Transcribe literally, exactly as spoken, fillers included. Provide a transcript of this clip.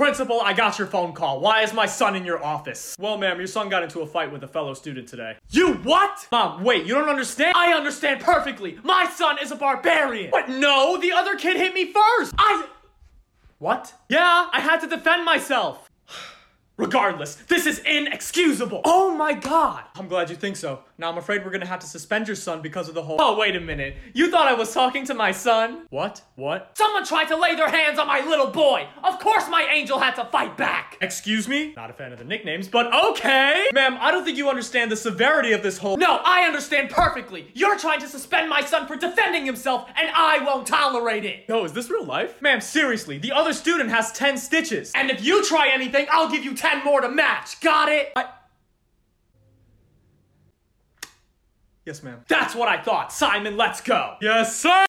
Principal, I got your phone call. Why is my son in your office? Well, ma'am, your son got into a fight with a fellow student today. You what? Mom, wait, you don't understand? I understand perfectly. My son is a barbarian. But no, the other kid hit me first. I... What? Yeah, I had to defend myself. Regardless, this is inexcusable. Oh my god. I'm glad you think so. Now I'm afraid we're gonna have to suspend your son because of the whole- Oh, wait a minute. You thought I was talking to my son? What? What? Someone tried to lay their hands on my little boy. Of course my angel had to fight back. Excuse me? Not a fan of the nicknames, but okay. Ma'am, I don't think you understand the severity of this whole- No, I understand perfectly. You're trying to suspend my son for defending himself, and I won't tolerate it. No, is this real life? Ma'am, seriously, the other student has ten stitches. And if you try anything, I'll give you ten more to match. Got it? I... Yes, ma'am. That's what I thought. Simon, let's go. Yes, sir!